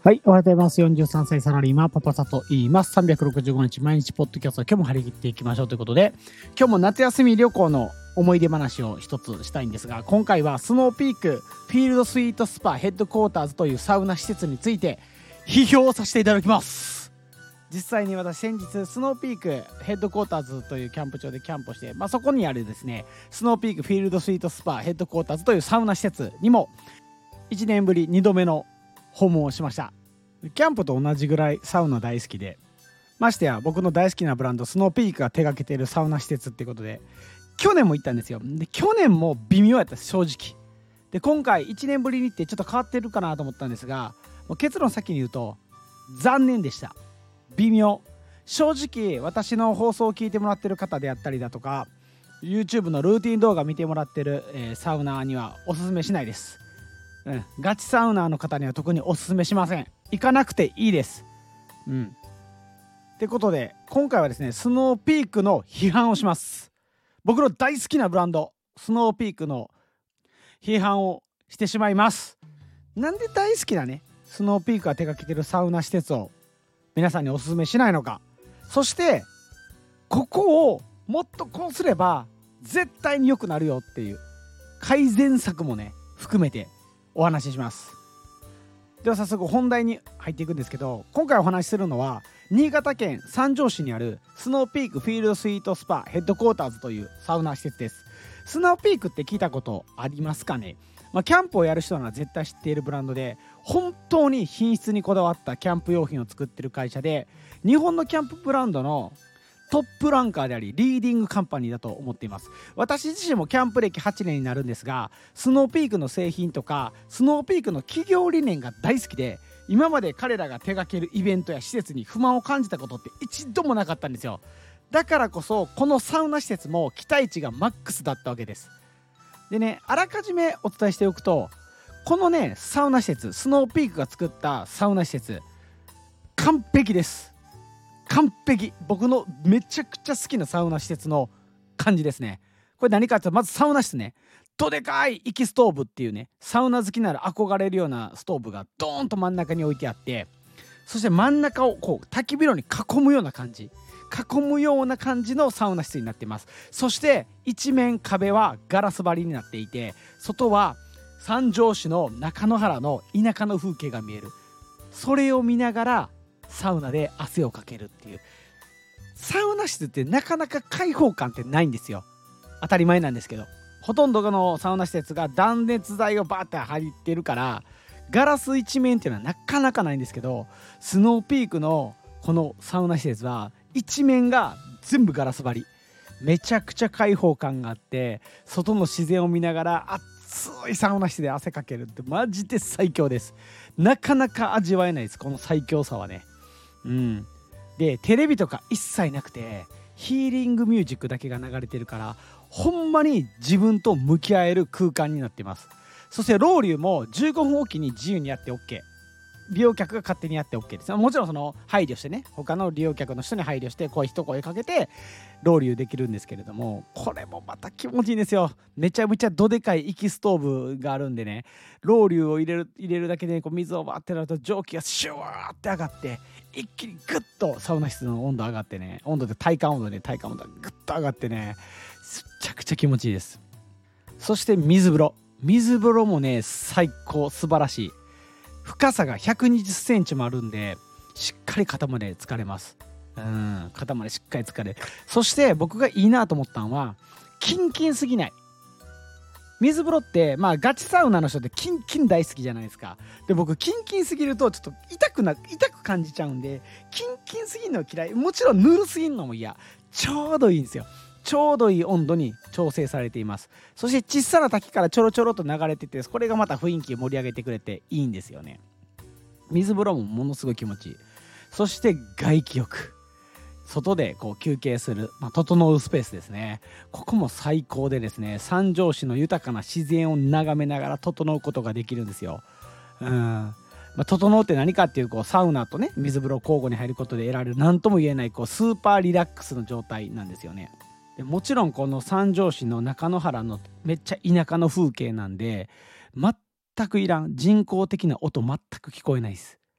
はい、おはようございます。43歳サラリーマンパパサと言います。365日毎日ポッドキャスト、今日も張り切っていきましょうということで、今日も夏休み旅行の思い出話を一つしたいんですが、今回はスノーピークフィールドスイートスパヘッドクォーターズというサウナ施設について批評させていただきます。実際に私先日スノーピークヘッドクォーターズというキャンプ場でキャンプをして、そこにあるですね、スノーピークフィールドスイートスパヘッドクォーターズというサウナ施設にも1年ぶり2度目の訪問をしました。キャンプと同じぐらいサウナ大好きで、ましてや僕の大好きなブランドスノーピークが手掛けているサウナ施設ってことで、去年も行ったんですよ。で去年も微妙やったです、正直。で今回1年ぶりに行ってちょっと変わってるかなと思ったんですが、もう結論先に言うと残念でした。微妙。正直私の放送を聞いてもらってる方であったりだとか YouTube のルーティン動画見てもらってる、サウナーにはおすすめしないです。ガチサウナーの方には特におすすめしません。行かなくていいです。ってことで今回はですね、スノーピークの批判をします。僕の大好きなブランドスノーピークの批判をしてしまいます。なんで大好きなねスノーピークが手掛けてるサウナ施設を皆さんにおすすめしないのか、そしてここをもっとこうすれば絶対に良くなるよっていう改善策もね含めてお話しします。では早速本題に入っていくんですけど、今回お話しするのは新潟県三条市にあるスノーピークフィールドスイートスパヘッドクォーターズというサウナ施設です。スノーピークって聞いたことありますかね。キャンプをやる人なら絶対知っているブランドで、本当に品質にこだわったキャンプ用品を作ってる会社で、日本のキャンプブランドのトップランカーでありリーディングカンパニーだと思っています。私自身もキャンプ歴8年になるんですが、スノーピークの製品とかスノーピークの企業理念が大好きで、今まで彼らが手掛けるイベントや施設に不満を感じたことって一度もなかったんですよ。だからこそこのサウナ施設も期待値がマックスだったわけです。でね、あらかじめお伝えしておくと、このねサウナ施設、スノーピークが作ったサウナ施設完璧です。完璧。僕のめちゃくちゃ好きなサウナ施設の感じですね。これ何かっていうと、まずサウナ室ね、どでかい息ストーブっていうね、サウナ好きなら憧れるようなストーブがドーンと真ん中に置いてあって、そして真ん中をこう焚き火炉に囲むような感じのサウナ室になっています。そして一面壁はガラス張りになっていて、外は三条市の中野原の田舎の風景が見える。それを見ながらサウナで汗をかけるっていう、サウナ室ってなかなか開放感ってないんですよ。当たり前なんですけど、ほとんどのサウナ施設が断熱材をバーって入ってるからガラス一面っていうのはなかなかないんですけど、スノーピークのこのサウナ施設は一面が全部ガラス張り、めちゃくちゃ開放感があって、外の自然を見ながら熱いサウナ室で汗かけるってマジで最強です。なかなか味わえないです、この最強さはね。でテレビとか一切なくてヒーリングミュージックだけが流れてるから、ほんまに自分と向き合える空間になっています。そしてロウリュも15分おきに自由にやって OK、 利用客が勝手にやって OK です。もちろんその配慮してね、他の利用客の人に配慮して一声かけてロウリュできるんですけれども、これもまた気持ちいいんですよ。めちゃめちゃどでかい息ストーブがあるんでね、ロウリュを入れるだけでこう水をバーってなると蒸気がシュワーって上がって一気にグッとサウナ室の温度上がってね、体感温度がグッと上がってね、めちゃくちゃ気持ちいいです。そして水風呂もね最高、素晴らしい。深さが120センチもあるんでしっかり肩まで浸かれます。肩までしっかり浸かれる。そして僕がいいなと思ったのはキンキンすぎない。水風呂ってガチサウナの人ってキンキン大好きじゃないですか。で僕キンキンすぎるとちょっと痛く感じちゃうんで、キンキンすぎるのは嫌い。もちろんぬるすぎるのも嫌。ちょうどいいんですよ。ちょうどいい温度に調整されています。そして小さな滝からちょろちょろと流れてて、これがまた雰囲気を盛り上げてくれていいんですよね。水風呂もものすごい気持ちいい。そして外気浴、外でこう休憩する、整うスペースですね。ここも最高でですね、三条市の豊かな自然を眺めながら整うことができるんですよ。整うって何かっていう、サウナとね水風呂交互に入ることで得られる何とも言えないスーパーリラックスの状態なんですよね。でもちろんこの三条市の中野原のめっちゃ田舎の風景なんで、全くいらん人工的な音全く聞こえないです。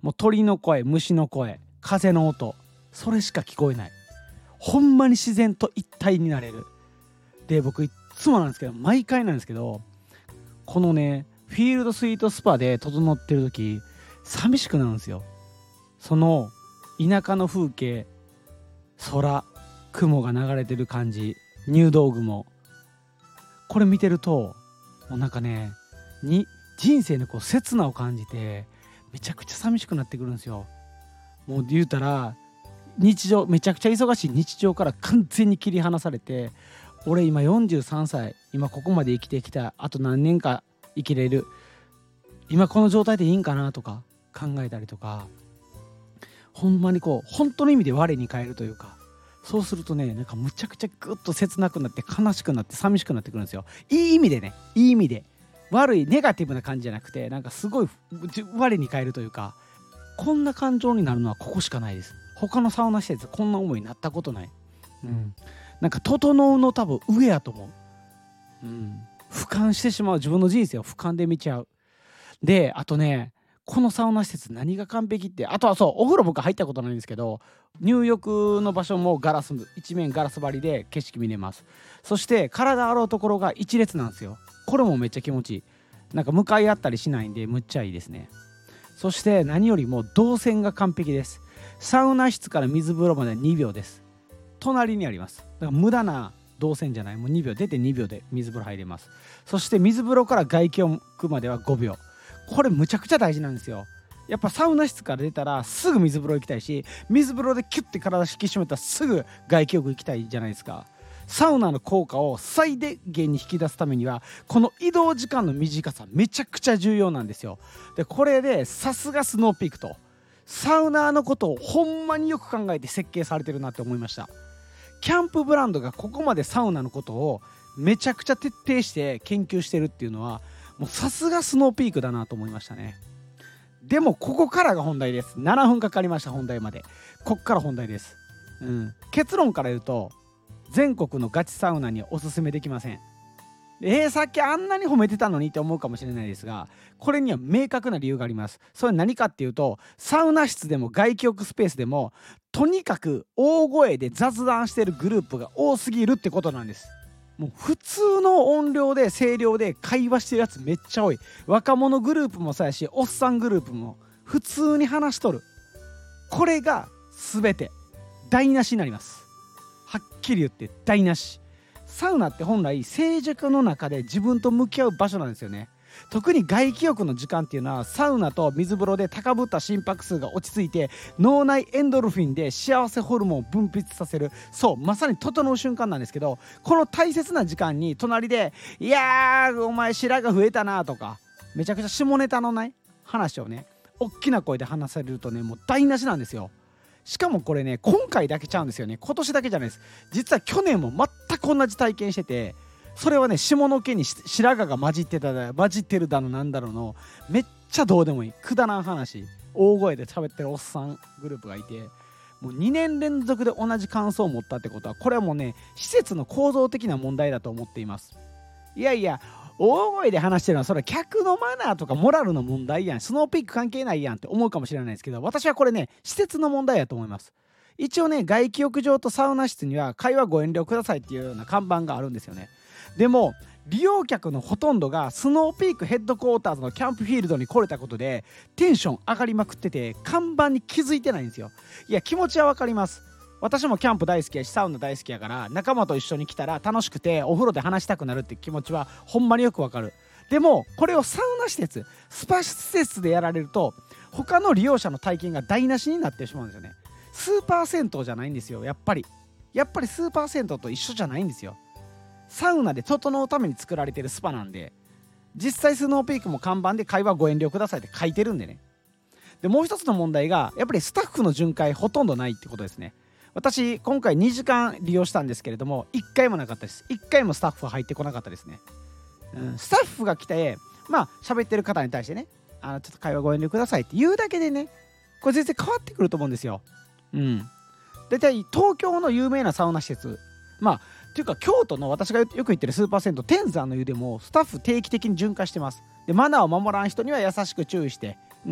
もう鳥の声、虫の声、風の音、それしか聞こえない。ほんまに自然と一体になれる。で僕いっつもなんですけど、毎回なんですけど、このねフィールドスイートスパで整ってる時寂しくなるんですよ。その田舎の風景、空、雲が流れてる感じ、入道雲、これ見てるともうなんかね人生のこう刹那を感じてめちゃくちゃ寂しくなってくるんですよ。もう言うたら日常、めちゃくちゃ忙しい日常から完全に切り離されて、俺今43歳、今ここまで生きてきた、あと何年か生きれる、今この状態でいいんかなとか考えたりとか、ほんまにこう本当の意味で我に返るというか、そうするとね、なんかむちゃくちゃグッと切なくなって悲しくなって寂しくなってくるんですよ。いい意味でね、いい意味で、悪いネガティブな感じじゃなくて、なんかすごい我に返るというか、こんな感情になるのはここしかないです。他のサウナ施設こんな思いになったことない。なんか整うの多分上やと思う。俯瞰してしまう、自分の人生を俯瞰で見ちゃう。であとね、このサウナ施設何が完璧って、あとはそう、お風呂僕入ったことないんですけど、入浴の場所もガラス、一面ガラス張りで景色見れます。そして体洗うところが一列なんですよ。これもめっちゃ気持ちいい。なんか向かい合ったりしないんでむっちゃいいですね。そして何よりも動線が完璧です。サウナ室から水風呂まで2秒です。隣にあります。だから無駄な動線じゃない、もう2秒出て2秒で水風呂入れます。そして水風呂から外気浴までは5秒。これむちゃくちゃ大事なんですよ。やっぱサウナ室から出たらすぐ水風呂行きたいし、水風呂でキュッて体引き締めたらすぐ外気浴行きたいじゃないですか。サウナの効果を最大限に引き出すためにはこの移動時間の短さめちゃくちゃ重要なんですよ。でこれでさすがスノーピークとサウナーのことをほんまによく考えて設計されてるなって思いました。キャンプブランドがここまでサウナのことをめちゃくちゃ徹底して研究してるっていうのはもうさすがスノーピークだなと思いましたね。でもここからが本題です。7分かかりました、本題まで。こっから本題です。結論から言うと全国のガチサウナにはおすすめできません。さっきあんなに褒めてたのにって思うかもしれないですが、これには明確な理由があります。それは何かっていうと、サウナ室でも外気浴スペースでもとにかく大声で雑談してるグループが多すぎるってことなんです。もう普通の音量で声量で会話してるやつめっちゃ多い。若者グループもそうやし、おっさんグループも普通に話しとる。これが全て台無しになります。はっきり言って台無し。サウナって本来静寂の中で自分と向き合う場所なんですよね。特に外気浴の時間っていうのはサウナと水風呂で高ぶった心拍数が落ち着いて脳内エンドルフィンで幸せホルモンを分泌させる、そうまさに整う瞬間なんですけど、この大切な時間に隣で「いやーお前白髪増えたな」とかめちゃくちゃ下ネタのない話をね大きな声で話されるとね、もう台無しなんですよ。しかもこれね今回だけちゃうんですよね。今年だけじゃないです。実は去年も全く同じ体験してて、それはね下の毛に白髪が混じってるだのなんだろうのめっちゃどうでもいいくだらん話大声で喋ってるおっさんグループがいて、もう2年連続で同じ感想を持ったってことは、これはもうね施設の構造的な問題だと思っています。いやいや大声で話してるのはそれは客のマナーとかモラルの問題やん、スノーピーク関係ないやんって思うかもしれないですけど、私はこれね施設の問題やと思います。一応ね外気浴場とサウナ室には会話ご遠慮くださいっていうような看板があるんですよね。でも利用客のほとんどがスノーピークヘッドクォーターズのキャンプフィールドに来れたことでテンション上がりまくってて看板に気づいてないんですよ。いや気持ちは分かります。私もキャンプ大好きやしサウナ大好きやから、仲間と一緒に来たら楽しくてお風呂で話したくなるって気持ちはほんまによくわかる。でもこれをサウナ施設、スパ施設でやられると他の利用者の体験が台無しになってしまうんですよね。スーパー銭湯じゃないんですよ。やっぱりスーパー銭湯と一緒じゃないんですよ。サウナで整うために作られてるスパなんで、実際スノーピークも看板で会話ご遠慮くださいって書いてるんでね。でもう一つの問題がやっぱりスタッフの巡回ほとんどないってことですね。私今回2時間利用したんですけれども1回もなかったです。1回もスタッフ入ってこなかったですね。スタッフが来て喋ってる方に対してね、ちょっと会話ご遠慮くださいって言うだけでね、これ全然変わってくると思うんですよ。大体東京の有名なサウナ施設、っていうか京都の私がよく行ってるスーパー銭湯天山の湯でもスタッフ定期的に巡回してます。でマナーを守らん人には優しく注意して、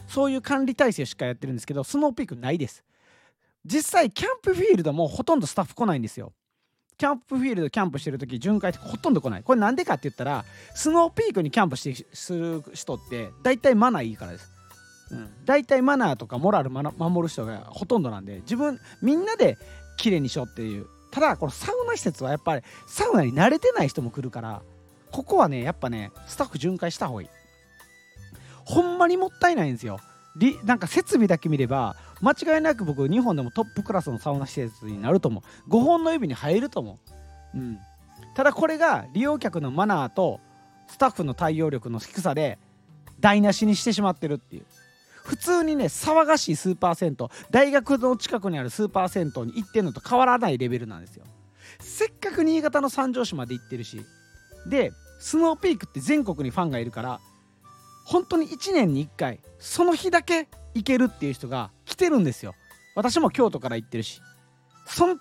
そういう管理体制をしっかりやってるんですけど、スノーピークないです。実際キャンプフィールドもほとんどスタッフ来ないんですよ。キャンプフィールドキャンプしてる時巡回ってほとんど来ない。これなんでかって言ったら、スノーピークにキャンプする人って大体マナーいいからです。大体マナーとかモラル守る人がほとんどなんで、みんなで綺麗にしようっていう。ただこのサウナ施設はやっぱりサウナに慣れてない人も来るから、ここはねやっぱねスタッフ巡回した方がいい。ほんまにもったいないんですよ。なんか設備だけ見れば間違いなく僕日本でもトップクラスのサウナ施設になると思う。5本の指に入ると思う。ただこれが利用客のマナーとスタッフの対応力の低さで台無しにしてしまってるっていう。普通にね騒がしいスーパー銭湯、大学の近くにあるスーパー銭湯に行ってんのと変わらないレベルなんですよ。せっかく新潟の三条市まで行ってるし、でスノーピークって全国にファンがいるから、本当に1年に1回その日だけ行けるっていう人が来てるんですよ。私も京都から行ってるし、その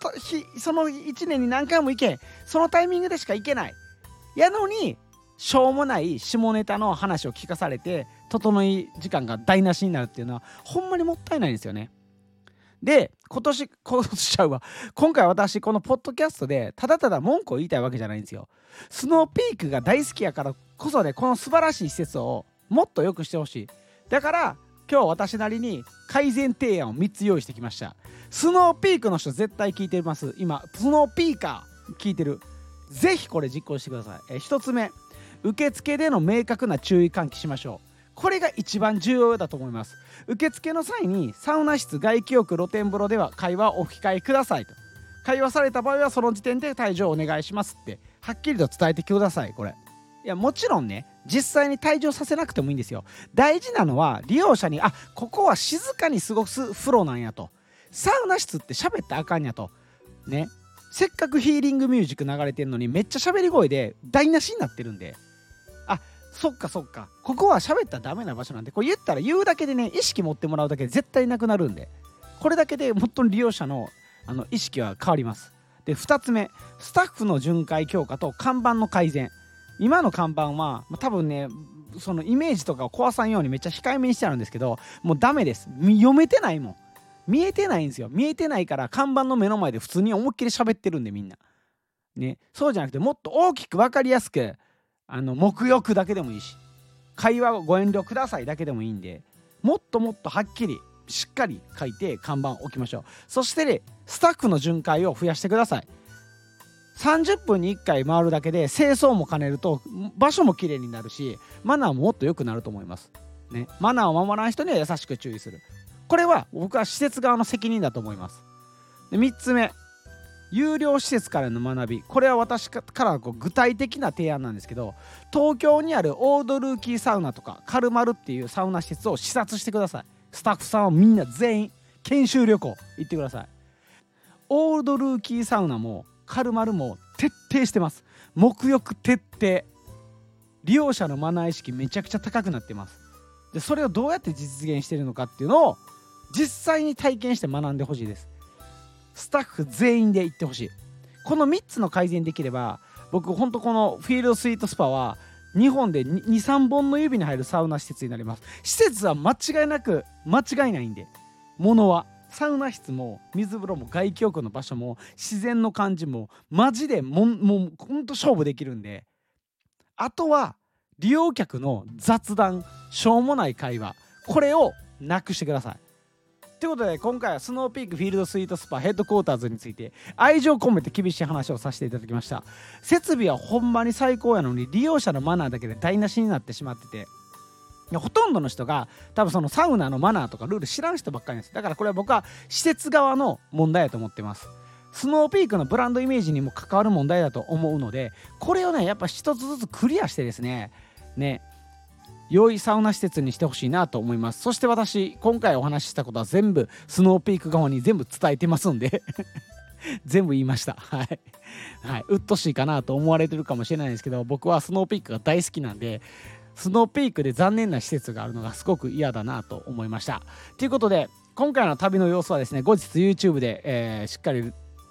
1年に何回も行け、そのタイミングでしか行けないやのに、しょうもない下ネタの話を聞かされて整い時間が台無しになるっていうのはほんまにもったいないんですよね。で今回私このポッドキャストでただただ文句を言いたいわけじゃないんですよ。スノーピークが大好きやからこそで、この素晴らしい施設をもっと良くしてほしい。だから今日私なりに改善提案を3つ用意してきました。スノーピークの人絶対聞いてます。今スノーピーカー聞いてる。ぜひこれ実行してください。1つ目、受付での明確な注意喚起しましょう。これが一番重要だと思います。受付の際にサウナ室、外気浴、露天風呂では会話をお控えくださいと。会話された場合はその時点で退場をお願いしますってはっきりと伝えてください。これいやもちろんね実際に退場させなくてもいいんですよ。大事なのは利用者にここは静かに過ごす風呂なんやと、サウナ室って喋ったらあかんやとね。せっかくヒーリングミュージック流れてるのにめっちゃ喋り声で台無しになってるんで、そっかここは喋ったらダメな場所なんで、これ言ったら言うだけでね意識持ってもらうだけで絶対なくなるんで、これだけで本当に利用者の意識は変わります。で2つ目、スタッフの巡回強化と看板の改善。今の看板は多分ねそのイメージとかを壊さんようにめっちゃ控えめにしてあるんですけど、もうダメです。読めてないもん。見えてないんですよ。見えてないから看板の目の前で普通に思いっきり喋ってるんでみんなね。そうじゃなくてもっと大きく分かりやすく目浴だけでもいいし、会話をご遠慮くださいだけでもいいんで、もっとはっきりしっかり書いて看板を置きましょう。そしてねスタッフの巡回を増やしてください。30分に1回回るだけで清掃も兼ねると場所もきれいになるし、マナーももっと良くなると思いますね。マナーを守らない人には優しく注意する。これは僕は施設側の責任だと思います。で3つ目、有料施設からの学び。これは私から具体的な提案なんですけど、東京にあるオールドルーキーサウナとかカルマルっていうサウナ施設を視察してください。スタッフさんはみんな全員研修旅行行ってください。オールドルーキーサウナもカルマルも徹底してます。沐浴徹底。利用者のマナー意識めちゃくちゃ高くなってます。でそれをどうやって実現しているのかっていうのを実際に体験して学んでほしいです。スタッフ全員で行ってほしい。この3つの改善できれば、僕ほんとこのフィールドスイートスパは日本で 2,3 本の指に入るサウナ施設になります。施設は間違いないんで、物はサウナ室も水風呂も外気浴の場所も自然の感じもマジでもうほんと勝負できるんで、あとは利用客の雑談、しょうもない会話、これをなくしてください。ということで今回はスノーピークフィールドスイートスパヘッドクォーターズについて愛情込めて厳しい話をさせていただきました。設備はほんまに最高やのに利用者のマナーだけで台無しになってしまってて、ほとんどの人が多分そのサウナのマナーとかルール知らん人ばっかりなんです。だからこれは僕は施設側の問題だと思ってます。スノーピークのブランドイメージにも関わる問題だと思うので、これをねやっぱ一つずつクリアしてですね良いサウナ施設にしてほしいなと思います。そして私今回お話ししたことは全部スノーピーク側に全部伝えてますんで全部言いました。はい、うっとしいかなと思われてるかもしれないですけど、僕はスノーピークが大好きなんで、スノーピークで残念な施設があるのがすごく嫌だなと思いました。ということで今回の旅の様子はですね後日 YouTube で、しっかり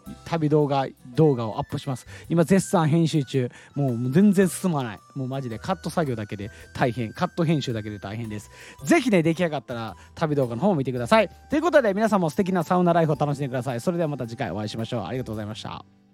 旅動画をアップします。今絶賛編集中。もう全然進まない。もうマジでカット作業だけで大変、カット編集だけで大変です。ぜひね、出来上がったら旅動画の方を見てください。ということで皆さんも素敵なサウナライフを楽しんでください。それではまた次回お会いしましょう。ありがとうございました。